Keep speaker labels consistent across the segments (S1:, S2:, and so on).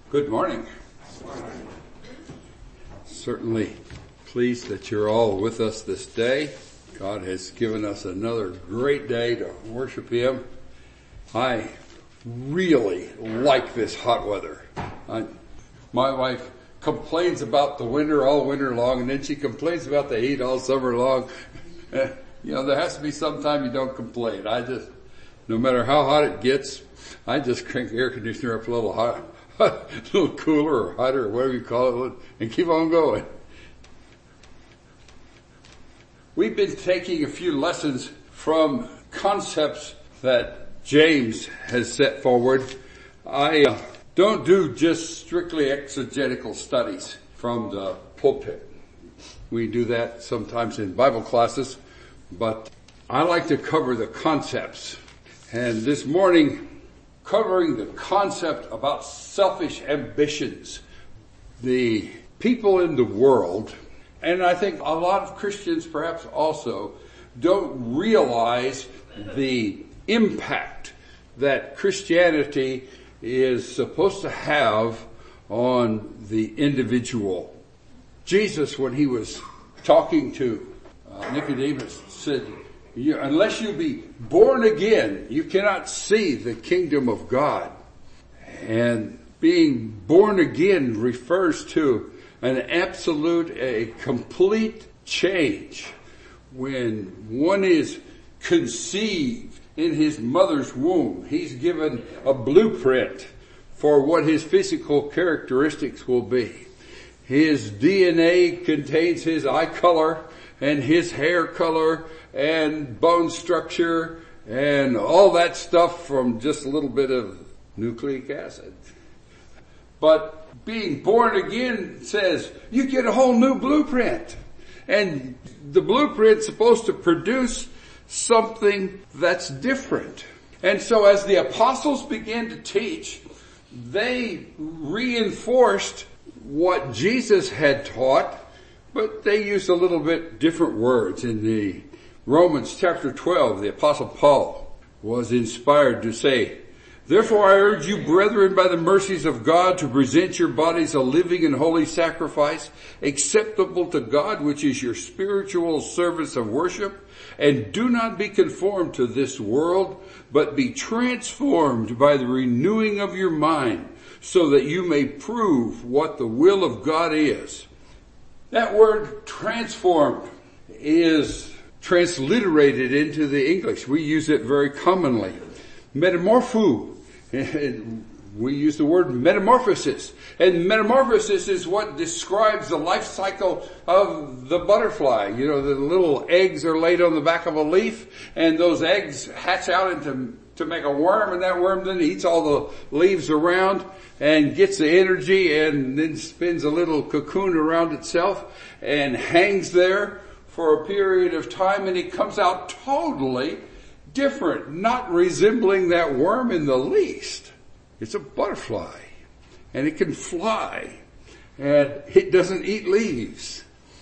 S1: Good morning. Certainly pleased that you're all with us this day. God has given us another great day to worship Him. I really like this hot weather. My wife complains about the winter all winter long, and then she complains about the heat all summer long. There has to be some time you don't complain. No matter how hot it gets, I just crank the air conditioner up a little hot. A little cooler or hotter or whatever you call it, and keep on going. We've been taking a few lessons from concepts that James has set forward. I don't do just strictly exegetical studies from the pulpit. We do that sometimes in Bible classes, but I like to cover the concepts. And this morning, covering the concept about selfish ambitions. The people in the world, and I think a lot of Christians perhaps also, don't realize the impact that Christianity is supposed to have on the individual. Jesus, when he was talking to Nicodemus, said, unless you be born again, you cannot see the kingdom of God. And being born again refers to an absolute, a complete change. When one is conceived in his mother's womb, he's given a blueprint for what his physical characteristics will be. His DNA contains his eye color and his hair color and bone structure and all that stuff from just a little bit of nucleic acid. But being born again says you get a whole new blueprint. And the blueprint's supposed to produce something that's different. And so as the apostles began to teach, they reinforced what Jesus had taught, but they used a little bit different words. In the Romans chapter 12, the apostle Paul was inspired to say, therefore I urge you, brethren, by the mercies of God, to present your bodies a living and holy sacrifice, acceptable to God, which is your spiritual service of worship. And do not be conformed to this world, but be transformed by the renewing of your mind, so that you may prove what the will of God is. That word transformed is transliterated into the English. We use it very commonly. Metamorpho. We use the word metamorphosis. And metamorphosis is what describes the life cycle of the butterfly. The little eggs are laid on the back of a leaf, and those eggs hatch out to make a worm, and that worm then eats all the leaves around and gets the energy and then spins a little cocoon around itself and hangs there for a period of time, and it comes out totally different, not resembling that worm in the least. It's a butterfly, and it can fly, and it doesn't eat leaves.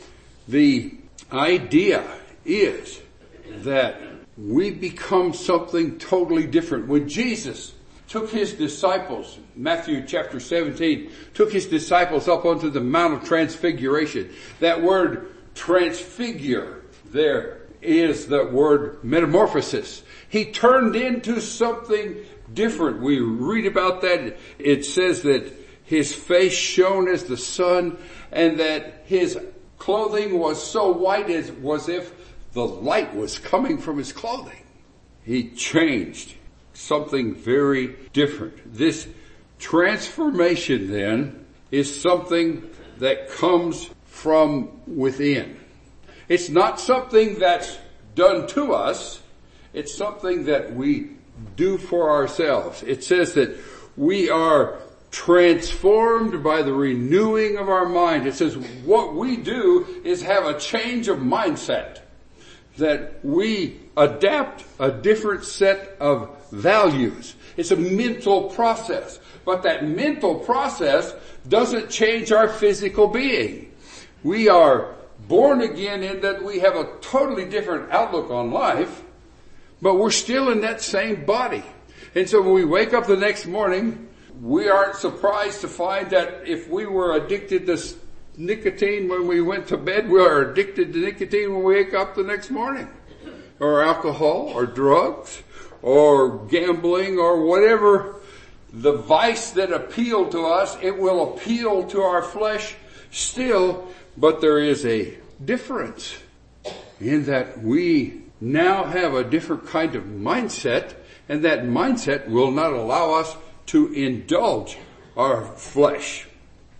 S1: The idea is that we become something totally different. When Jesus took his disciples, Matthew chapter 17, took his disciples up onto the Mount of Transfiguration, that word transfigure there is the word metamorphosis. He turned into something different. We read about that. It says that his face shone as the sun, and that his clothing was so white as was if the light was coming from his clothing. He changed, something very different. This transformation then is something that comes from within. It's not something that's done to us. It's something that we do for ourselves. It says that we are transformed by the renewing of our mind. It says what we do is have a change of mindset, that we adapt a different set of values. It's a mental process, but that mental process doesn't change our physical being. We are born again in that we have a totally different outlook on life, but we're still in that same body. And so when we wake up the next morning, we aren't surprised to find that if we were addicted to nicotine when we went to bed, we are addicted to nicotine when we wake up the next morning. Or alcohol, or drugs, or gambling, or whatever the vice that appealed to us, it will appeal to our flesh still, but there is a difference in that we now have a different kind of mindset, and that mindset will not allow us to indulge our flesh.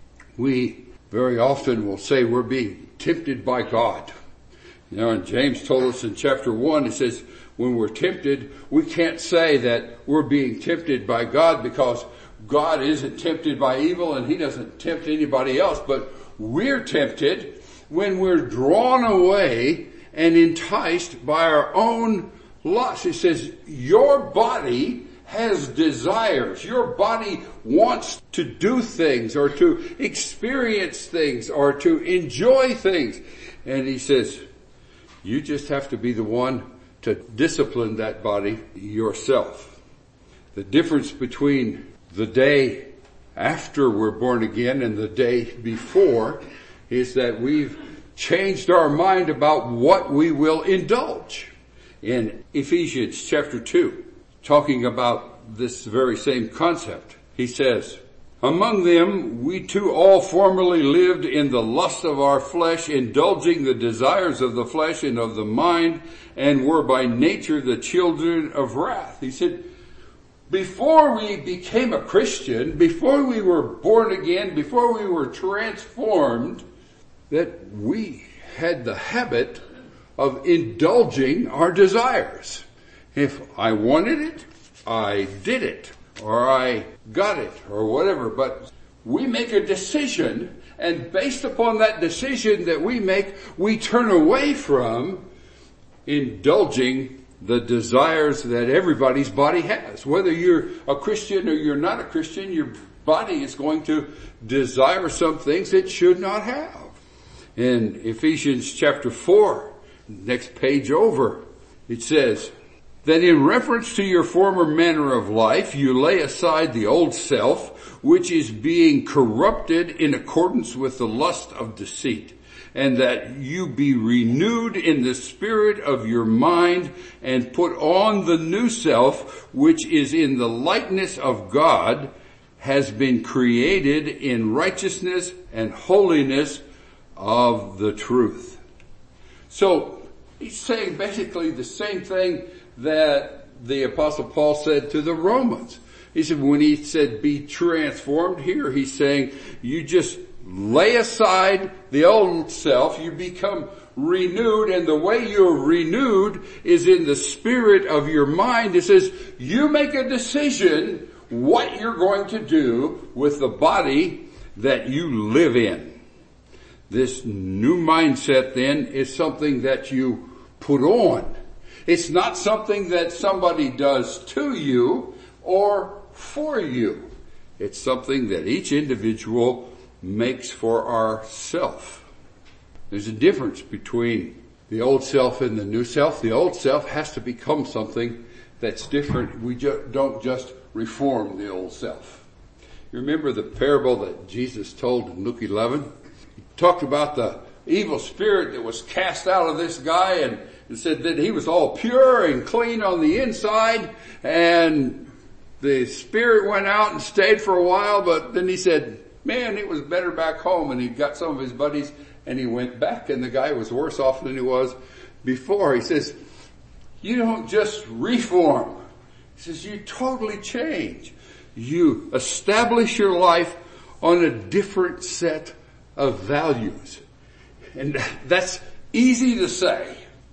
S1: We very often will say we're being tempted by God. You know, and James told us in chapter 1, he says, when we're tempted, we can't say that we're being tempted by God because God isn't tempted by evil and he doesn't tempt anybody else, but we're tempted when we're drawn away and enticed by our own lust. He says, your body has desires. Your body wants to do things or to experience things or to enjoy things. And he says, you just have to be the one to discipline that body yourself. The difference between the day after we're born again and the day before is that we've changed our mind about what we will indulge. In Ephesians chapter 2, talking about this very same concept, he says, among them we too all formerly lived in the lust of our flesh, indulging the desires of the flesh and of the mind, and were by nature the children of wrath. He said, before we became a Christian, before we were born again, before we were transformed, that we had the habit of indulging our desires. If I wanted it, I did it, or I got it, or whatever. But we make a decision, and based upon that decision that we make, we turn away from indulging the desires that everybody's body has. Whether you're a Christian or you're not a Christian, your body is going to desire some things it should not have. In Ephesians chapter 4, next page over, it says, that in reference to your former manner of life, you lay aside the old self, which is being corrupted in accordance with the lust of deceit, and that you be renewed in the spirit of your mind and put on the new self, which is in the likeness of God, has been created in righteousness and holiness of the truth. So he's saying basically the same thing that the Apostle Paul said to the Romans. He said, when he said be transformed, here he's saying you just lay aside the old self, you become renewed, and the way you're renewed is in the spirit of your mind. It says you make a decision what you're going to do with the body that you live in. This new mindset then is something that you put on. It's not something that somebody does to you or for you. It's something that each individual makes for ourself. There's a difference between the old self and the new self. The old self has to become something that's different. We don't just reform the old self. You remember the parable that Jesus told in Luke 11? He talked about the evil spirit that was cast out of this guy, and said that he was all pure and clean on the inside, and the spirit went out and stayed for a while, but then he said, man, it was better back home, and he got some of his buddies and he went back, and the guy was worse off than he was before. He says, you don't just reform. He says, you totally change. You establish your life on a different set of values. And that's easy to say.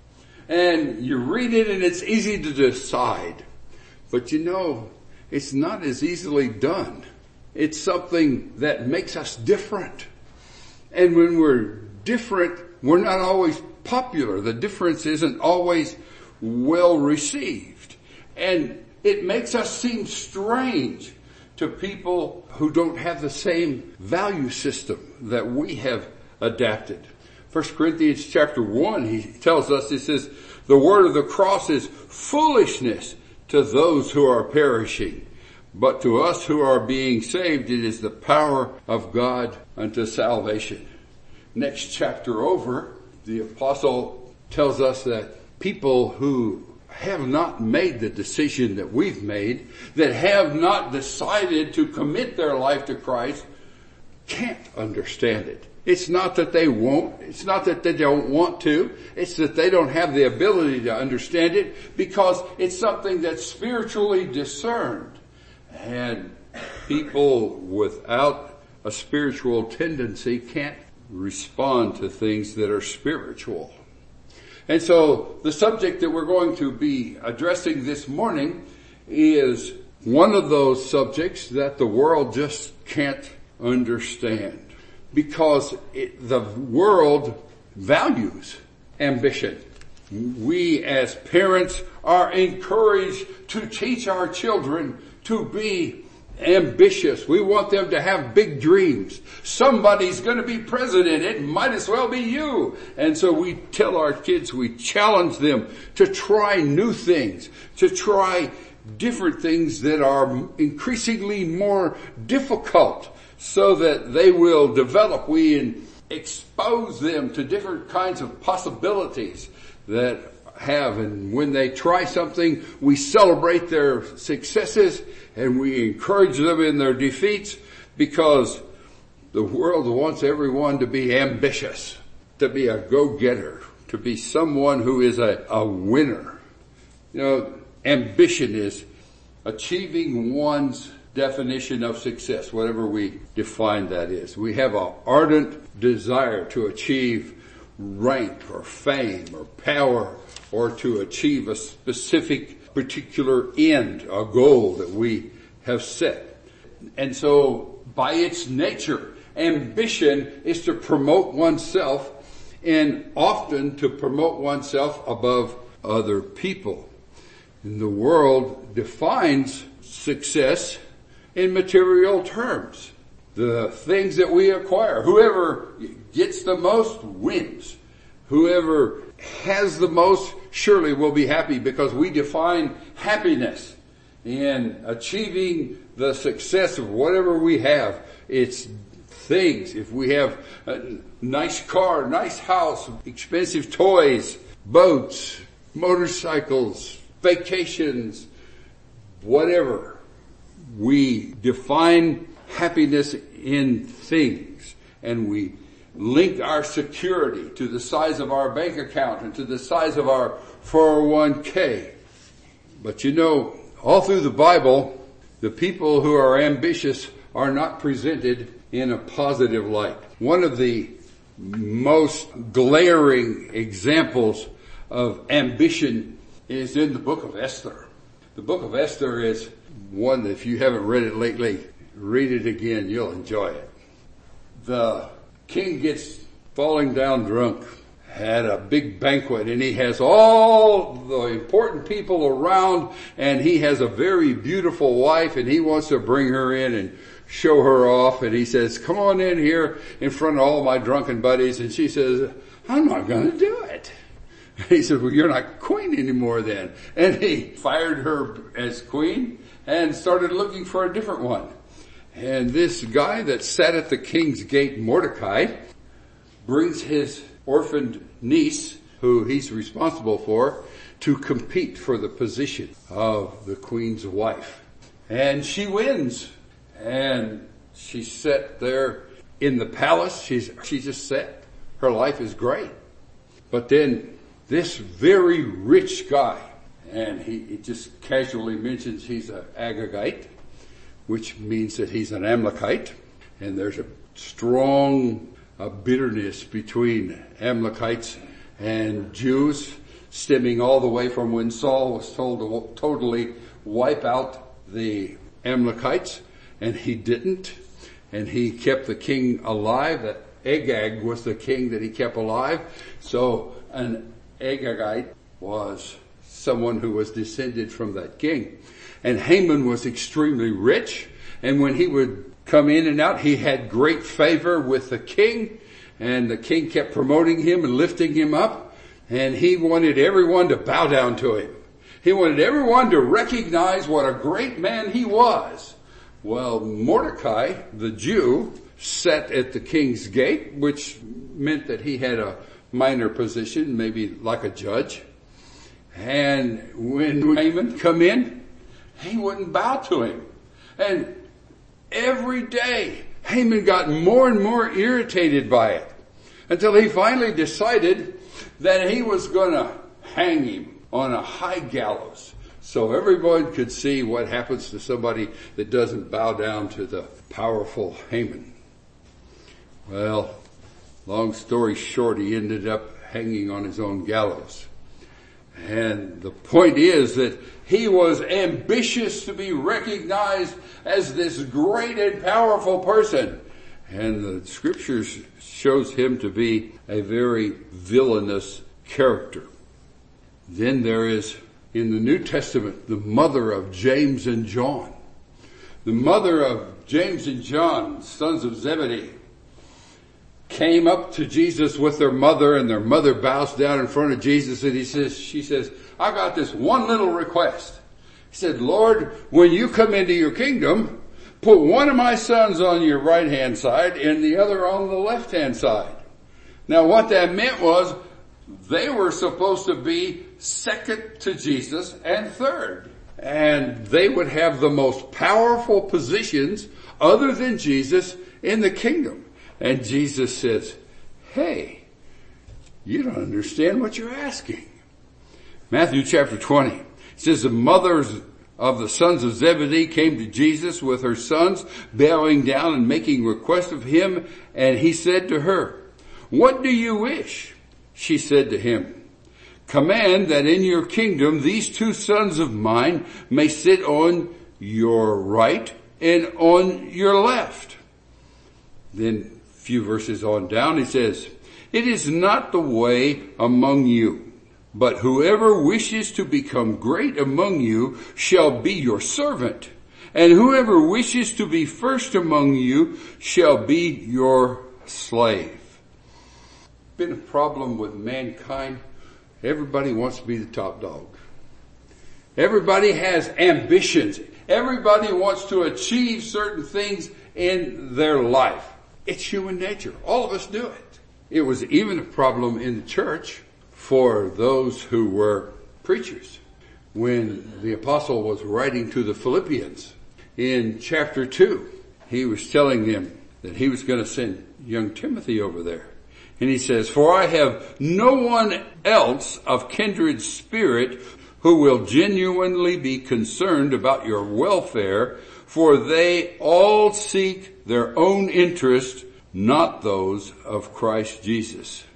S1: And you read it and it's easy to decide. But you know, it's not as easily done. It's something that makes us different. And when we're different, we're not always popular. The difference isn't always well received. And it makes us seem strange to people who don't have the same value system that we have adapted. 1 Corinthians chapter 1, he tells us, he says, the word of the cross is foolishness to those who are perishing, But to us who are being saved, it is the power of God unto salvation. Next chapter over, the apostle tells us that people who have not made the decision that we've made, that have not decided to commit their life to Christ, can't understand it. It's not that they won't. It's not that they don't want to. It's that they don't have the ability to understand it because it's something that's spiritually discerned. And people without a spiritual tendency can't respond to things that are spiritual. And so the subject that we're going to be addressing this morning is one of those subjects that the world just can't understand. Because the world values ambition. We as parents are encouraged to teach our children to be ambitious. We want them to have big dreams. Somebody's going to be president. It might as well be you. And so we tell our kids, we challenge them to try new things, to try different things that are increasingly more difficult, so that they will develop. We expose them to different kinds of possibilities that have, and when they try something, we celebrate their successes and we encourage them in their defeats, because the world wants everyone to be ambitious, to be a go-getter, to be someone who is a winner. You know, ambition is achieving one's definition of success, whatever we define that is. We have an ardent desire to achieve rank or fame or power, or to achieve a specific particular end, a goal that we have set. And so by its nature, ambition is to promote oneself, and often to promote oneself above other people. And the world defines success in material terms. The things that we acquire. Whoever gets the most wins. Whoever has the most surely will be happy, because we define happiness in achieving the success of whatever we have. It's things. If we have a nice car, nice house, expensive toys, boats, motorcycles, vacations, whatever. We define happiness in things, and we link our security to the size of our bank account and to the size of our 401k. But you know, all through the Bible, the people who are ambitious are not presented in a positive light. One of the most glaring examples of ambition is in the book of Esther. The book of Esther is one that, if you haven't read it lately, read it again. You'll enjoy it. The king gets falling down drunk at a big banquet, and he has all the important people around, and he has a very beautiful wife, and he wants to bring her in and show her off. And he says, come on in here in front of all my drunken buddies. And she says, I'm not going to do it. He said, well, you're not queen anymore then. And he fired her as queen and started looking for a different one. And this guy that sat at the king's gate, Mordecai, brings his orphaned niece, who he's responsible for, to compete for the position of the queen's wife. And she wins. And she's set there in the palace. She's just set. Her life is great. But then this very rich guy, and he just casually mentions he's an Agagite, which means that he's an Amalekite. And there's a strong bitterness between Amalekites and Jews, stemming all the way from when Saul was told to totally wipe out the Amalekites, and he didn't. And he kept the king alive. That Agag was the king that he kept alive. So an Agagite was someone who was descended from that king. And Haman was extremely rich, and when he would come in and out, he had great favor with the king, and the king kept promoting him and lifting him up, and he wanted everyone to bow down to him. He wanted everyone to recognize what a great man he was. Well, Mordecai, the Jew, sat at the king's gate, which meant that he had a minor position, maybe like a judge. And when Haman come in, he wouldn't bow to him. And every day, Haman got more and more irritated by it, until he finally decided that he was going to hang him on a high gallows, so everyone could see what happens to somebody that doesn't bow down to the powerful Haman. Well, long story short, he ended up hanging on his own gallows. And the point is that he was ambitious to be recognized as this great and powerful person. And the scriptures shows him to be a very villainous character. Then there is, in the New Testament, the mother of James and John. The mother of James and John, sons of Zebedee, came up to Jesus with their mother, and their mother bows down in front of Jesus, and she says, I got this one little request. He said, Lord, when you come into your kingdom, put one of my sons on your right hand side and the other on the left hand side. Now what that meant was they were supposed to be second to Jesus and third. And they would have the most powerful positions other than Jesus in the kingdom. And Jesus says, hey, you don't understand what you're asking. Matthew chapter 20 says the mothers of the sons of Zebedee came to Jesus with her sons, bowing down and making request of him. And he said to her, what do you wish? She said to him, command that in your kingdom these two sons of mine may sit on your right and on your left. Then a few verses on down, he says, it is not the way among you, but whoever wishes to become great among you shall be your servant, and whoever wishes to be first among you shall be your slave. Been a problem with mankind. Everybody wants to be the top dog. Everybody has ambitions. Everybody wants to achieve certain things in their life. It's human nature. All of us do it. It was even a problem in the church for those who were preachers. When the apostle was writing to the Philippians in chapter 2, he was telling them that he was going to send young Timothy over there. And he says, for I have no one else of kindred spirit who will genuinely be concerned about your welfare, for they all seek their own interest, not those of Christ Jesus.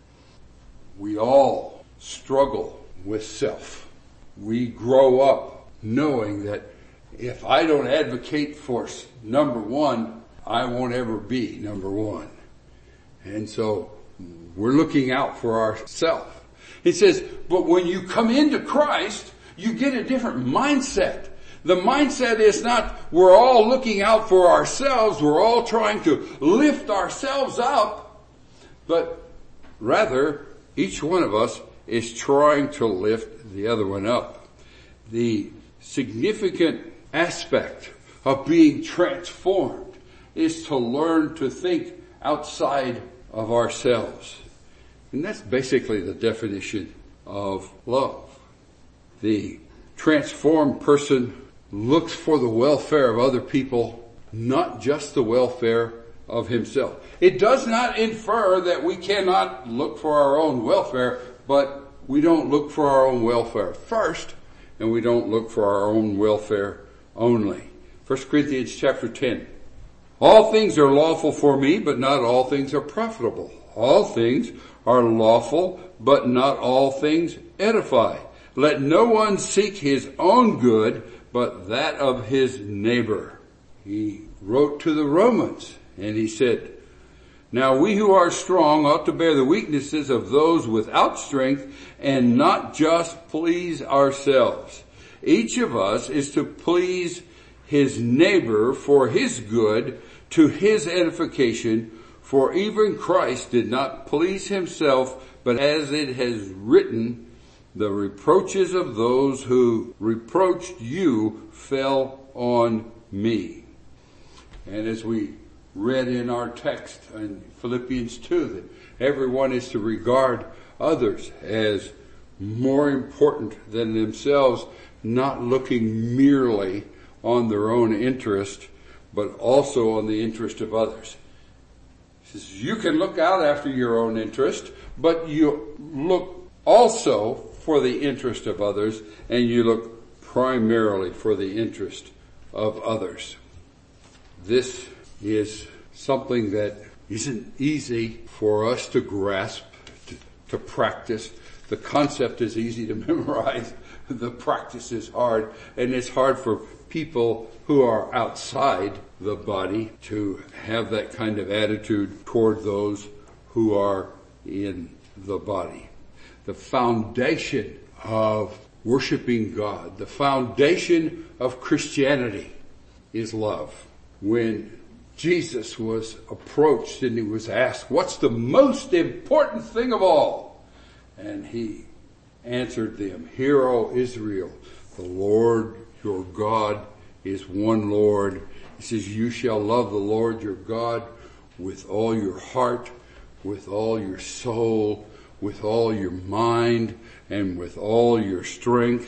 S1: We all struggle with self. We grow up knowing that if I don't advocate for number one, I won't ever be number one. And so we're looking out for ourselves. He says, but when you come into Christ, you get a different mindset. The mindset is not, we're all looking out for ourselves, we're all trying to lift ourselves up, but rather, each one of us is trying to lift the other one up. The significant aspect of being transformed is to learn to think outside of ourselves. And that's basically the definition of love. The transformed person looks for the welfare of other people, not just the welfare of himself. It does not infer that we cannot look for our own welfare, but we don't look for our own welfare first, and we don't look for our own welfare only. 1 Corinthians chapter 10. All things are lawful for me, but not all things are profitable. All things are lawful, but not all things edify. Let no one seek his own good, but that of his neighbor. He wrote to the Romans, and he said, now we who are strong ought to bear the weaknesses of those without strength and not just please ourselves. Each of us is to please his neighbor for his good, to his edification, for even Christ did not please himself, but as it has written, the reproaches of those who reproached you fell on me. And as we read in our text in Philippians 2, that everyone is to regard others as more important than themselves, not looking merely on their own interest, but also on the interest of others. He says, you can look out after your own interest, but you look also for the interest of others, and you look primarily for the interest of others. This is something that isn't easy for us to grasp, to practice. The concept is easy to memorize. The practice is hard, and it's hard for people who are outside the body to have that kind of attitude toward those who are in the body. The foundation of worshiping God, the foundation of Christianity is love. When Jesus was approached and he was asked, what's the most important thing of all? And he answered them, Hear, O Israel, the Lord your God is one Lord. He says, you shall love the Lord your God with all your heart, with all your soul, with all your mind, and with all your strength.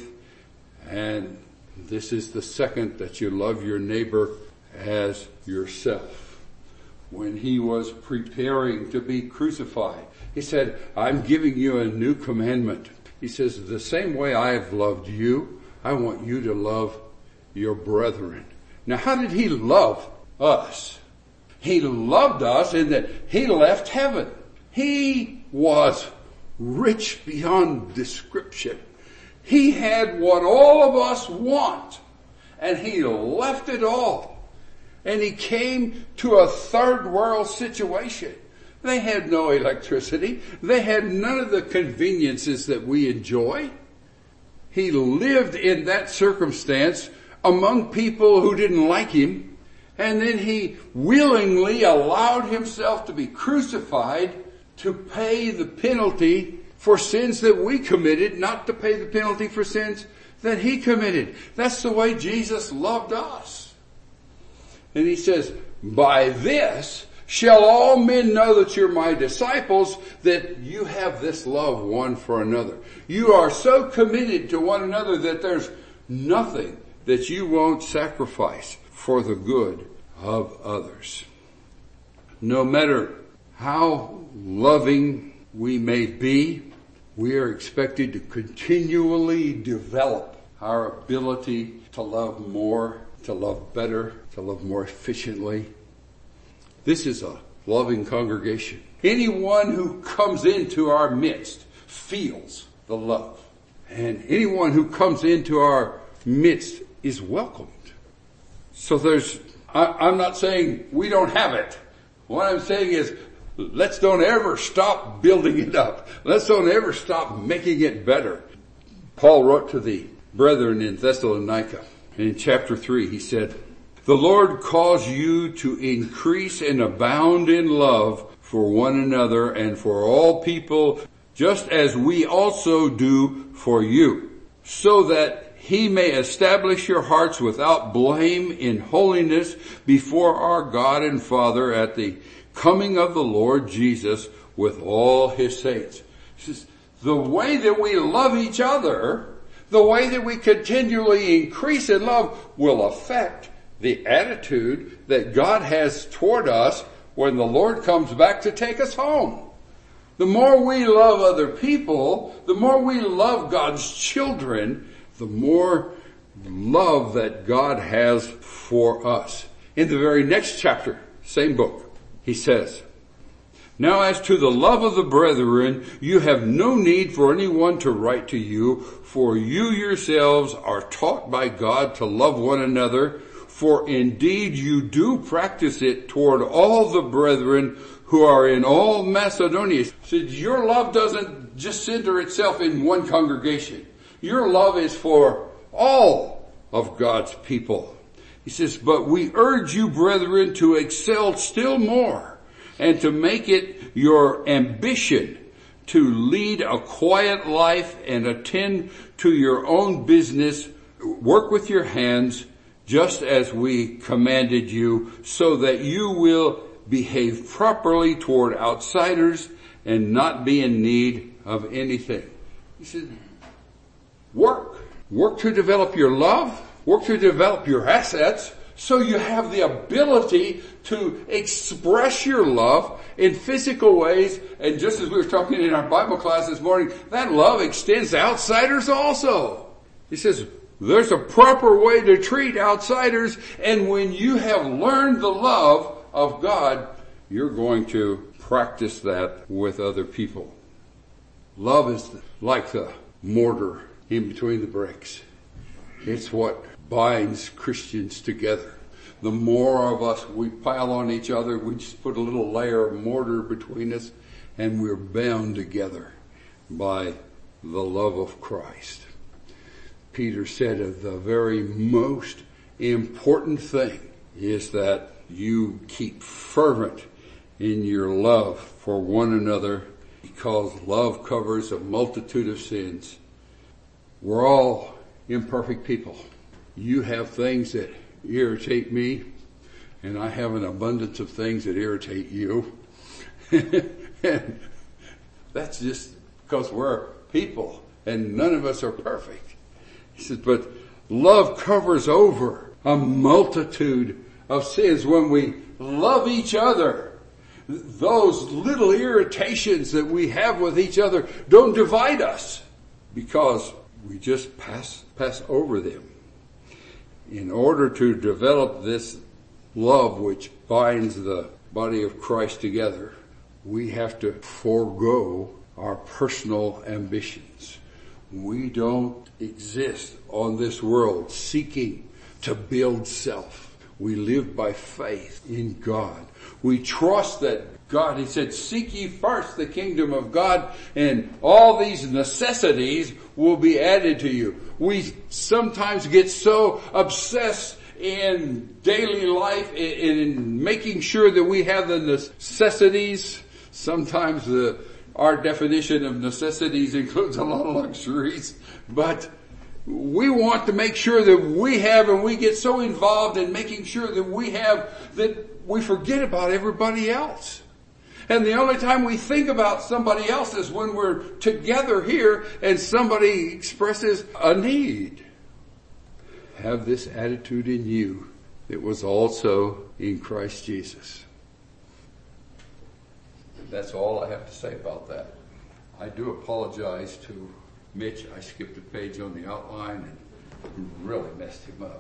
S1: And this is the second, that you love your neighbor as yourself. When he was preparing to be crucified, he said, I'm giving you a new commandment. He says, the same way I have loved you, I want you to love your brethren. Now, how did he love us? He loved us in that he left heaven. He was rich beyond description. He had what all of us want, and he left it all. And he came to a third world situation. They had no electricity. They had none of the conveniences that we enjoy. He lived in that circumstance among people who didn't like him, and then he willingly allowed himself to be crucified to pay the penalty for sins that we committed, not to pay the penalty for sins that he committed. That's the way Jesus loved us. And he says, by this shall all men know that you're my disciples, that you have this love one for another. You are so committed to one another that there's nothing that you won't sacrifice for the good of others. No matter how loving we may be, we are expected to continually develop our ability to love more, to love better, to love more efficiently. This is a loving congregation. Anyone who comes into our midst feels the love. And anyone who comes into our midst is welcomed. So I'm not saying we don't have it. What I'm saying is, let's don't ever stop building it up. Let's don't ever stop making it better. Paul wrote to the brethren in Thessalonica. In chapter 3, he said, the Lord calls you to increase and abound in love for one another and for all people, just as we also do for you, so that he may establish your hearts without blame in holiness before our God and Father at the coming of the Lord Jesus with all his saints. He says, the way that we love each other, the way that we continually increase in love will affect the attitude that God has toward us when the Lord comes back to take us home. The more we love other people, the more we love God's children, the more love that God has for us. In the very next chapter, same book, he says, now as to the love of the brethren, you have no need for anyone to write to you, for you yourselves are taught by God to love one another, for indeed you do practice it toward all the brethren who are in all Macedonia. So your love doesn't just center itself in one congregation. Your love is for all of God's people. He says, but we urge you, brethren, to excel still more and to make it your ambition to lead a quiet life and attend to your own business. Work with your hands just as we commanded you, so that you will behave properly toward outsiders and not be in need of anything. He said, work. Work to develop your love. Work to develop your assets so you have the ability to express your love in physical ways. And just as we were talking in our Bible class this morning, that love extends to outsiders also. He says, there's a proper way to treat outsiders, and when you have learned the love of God, you're going to practice that with other people. Love is like the mortar in between the bricks. It's what binds Christians together. The more of us we pile on each other, we just put a little layer of mortar between us, and we're bound together by the love of Christ. Peter said the very most important thing is that you keep fervent in your love for one another, because love covers a multitude of sins. We're all imperfect people. You have things that irritate me, and I have an abundance of things that irritate you. And that's just because we're people, and none of us are perfect. He says, but love covers over a multitude of sins. When we love each other, those little irritations that we have with each other don't divide us, because we just pass over them. In order to develop this love which binds the body of Christ together, we have to forego our personal ambitions. We don't exist on this world seeking to build self. We live by faith in God. We trust that God, he said, seek ye first the kingdom of God, and all these necessities will be added to you. We sometimes get so obsessed in daily life in making sure that we have the necessities. Sometimes our definition of necessities includes a lot of luxuries, but we want to make sure that we have, and we get so involved in making sure that we have, that we forget about everybody else. And the only time we think about somebody else is when we're together here and somebody expresses a need. Have this attitude in you that was also in Christ Jesus. That's all I have to say about that. I do apologize to Mitch. I skipped a page on the outline and really messed him up.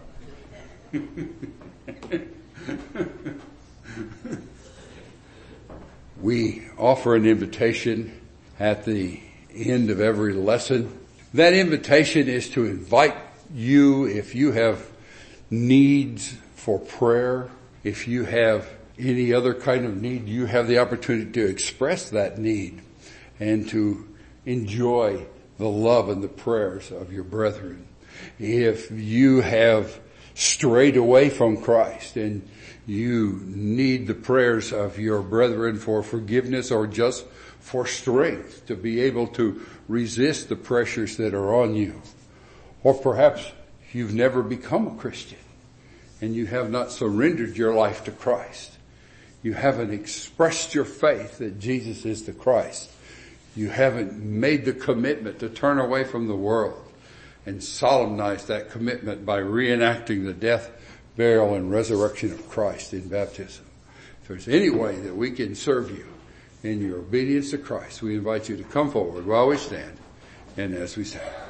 S1: We offer an invitation at the end of every lesson. That invitation is to invite you, if you have needs for prayer, if you have any other kind of need, you have the opportunity to express that need and to enjoy the love and the prayers of your brethren. If you have strayed away from Christ and you need the prayers of your brethren for forgiveness or just for strength to be able to resist the pressures that are on you. Or perhaps you've never become a Christian and you have not surrendered your life to Christ. You haven't expressed your faith that Jesus is the Christ. You haven't made the commitment to turn away from the world and solemnize that commitment by reenacting the death, burial, and resurrection of Christ in baptism. If there's any way that we can serve you in your obedience to Christ, we invite you to come forward while we stand and as we sing.